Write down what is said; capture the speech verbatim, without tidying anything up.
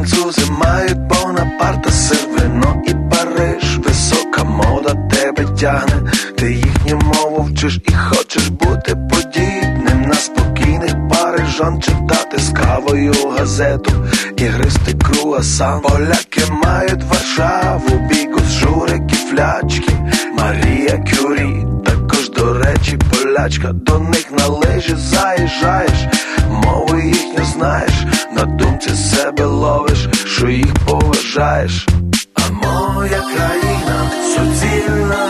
французи мають Бонапарта, сир, вино і Париж. Висока мода тебе тягне, ти їхню мову вчиш і хочеш бути подібним на спокійних парижан, читати з кавою газету і гристи круасан. Поляки мають Варшаву, бігус, журики, флячки. Марія Кюрі також, до речі, полячка. До них на лижі заїжджаєш, мову їхню знаєш, на думці себе ловиш, що їх поважаєш. А моя країна суцільна